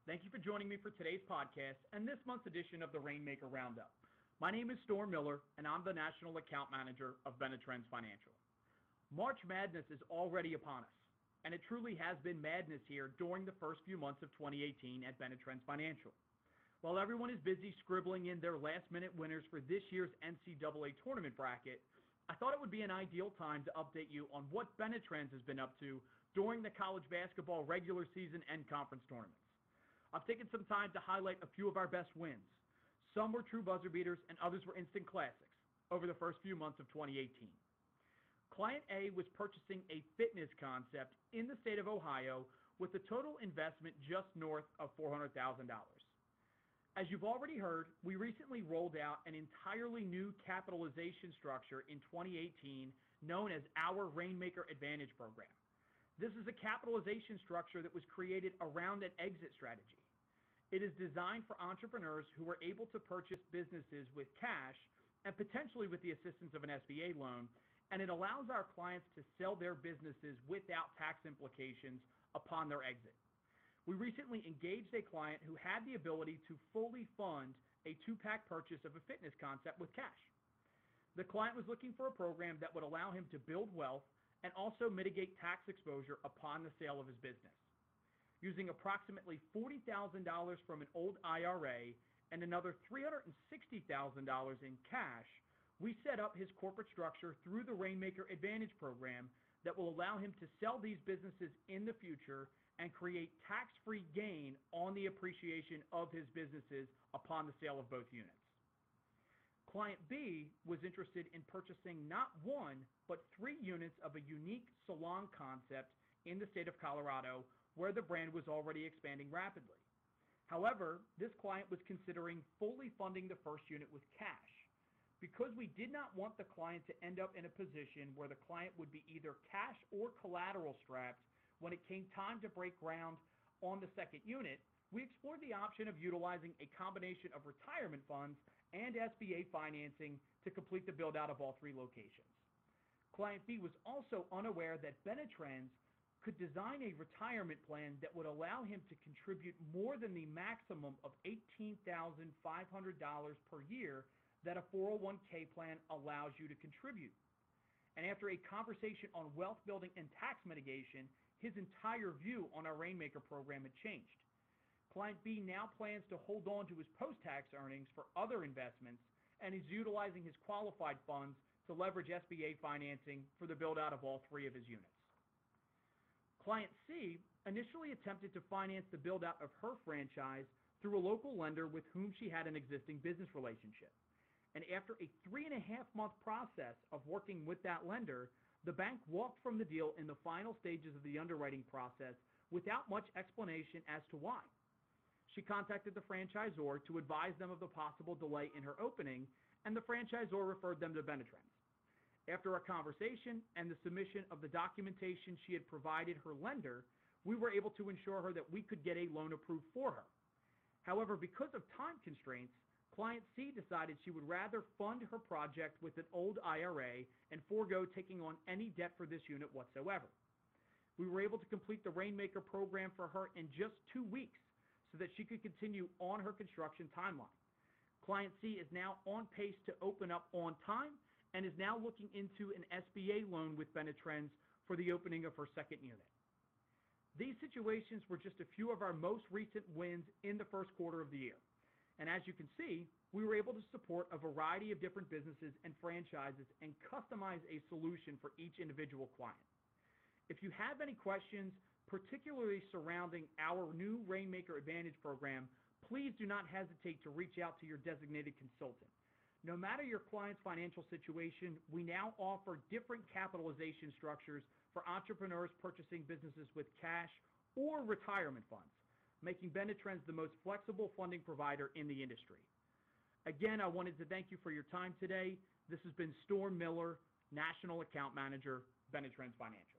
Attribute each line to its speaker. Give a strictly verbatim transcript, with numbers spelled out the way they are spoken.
Speaker 1: Thank you for joining me for today's podcast and this month's edition of the Rainmaker Roundup. My name is Storm Miller, and I'm the National Account Manager of Benetrends Financial. March Madness is already upon us, and it truly has been madness here during the first few months of twenty eighteen at Benetrends Financial. While everyone is busy scribbling in their last-minute winners for this year's N C double A tournament bracket, I thought it would be an ideal time to update you on what Benetrends has been up to during the college basketball regular season and conference tournaments. I've taken some time to highlight a few of our best wins. Some were true buzzer beaters and others were instant classics over the first few months of twenty eighteen. Client A was purchasing a fitness concept in the state of Ohio with a total investment just north of four hundred thousand dollars. As you've already heard, we recently rolled out an entirely new capitalization structure in twenty eighteen known as our Rainmaker Advantage program. This is a capitalization structure that was created around an exit strategy. It is designed for entrepreneurs who are able to purchase businesses with cash and potentially with the assistance of an S B A loan, and it allows our clients to sell their businesses without tax implications upon their exit. We recently engaged a client who had the ability to fully fund a two-pack purchase of a fitness concept with cash. The client was looking for a program that would allow him to build wealth and also mitigate tax exposure upon the sale of his business. Using approximately forty thousand dollars from an old I R A and another three hundred sixty thousand dollars in cash, we set up his corporate structure through the Rainmaker Advantage program that will allow him to sell these businesses in the future and create tax-free gain on the appreciation of his businesses upon the sale of both units. Client B was interested in purchasing not one, but three units of a unique salon concept in the state of Colorado where the brand was already expanding rapidly. However, this client was considering fully funding the first unit with cash. Because we did not want the client to end up in a position where the client would be either cash or collateral strapped when it came time to break ground on the second unit, we explored the option of utilizing a combination of retirement funds and S B A financing to complete the build-out of all three locations. Client B was also unaware that Benetrends could design a retirement plan that would allow him to contribute more than the maximum of eighteen thousand five hundred dollars per year that a four oh one K plan allows you to contribute. And after a conversation on wealth building and tax mitigation, his entire view on our Rainmaker program had changed. Client B now plans to hold on to his post-tax earnings for other investments and is utilizing his qualified funds to leverage S B A financing for the build-out of all three of his units. Client C initially attempted to finance the build-out of her franchise through a local lender with whom she had an existing business relationship. And after a three and a half month process of working with that lender, the bank walked from the deal in the final stages of the underwriting process without much explanation as to why. She contacted the franchisor to advise them of the possible delay in her opening, and the franchisor referred them to Benetrends. After a conversation and the submission of the documentation she had provided her lender, we were able to ensure her that we could get a loan approved for her. However, because of time constraints, Client C decided she would rather fund her project with an old I R A and forego taking on any debt for this unit whatsoever. We were able to complete the Rainmaker program for her in just two weeks so that she could continue on her construction timeline. Client C is now on pace to open up on time and is now looking into an S B A loan with Benetrends for the opening of her second unit. These situations were just a few of our most recent wins in the first quarter of the year. And as you can see, we were able to support a variety of different businesses and franchises and customize a solution for each individual client. If you have any questions, particularly surrounding our new Rainmaker Advantage program, please do not hesitate to reach out to your designated consultant. No matter your client's financial situation, we now offer different capitalization structures for entrepreneurs purchasing businesses with cash or retirement funds, making Benetrends the most flexible funding provider in the industry. Again, I wanted to thank you for your time today. This has been Storm Miller, National Account Manager, Benetrends Financial.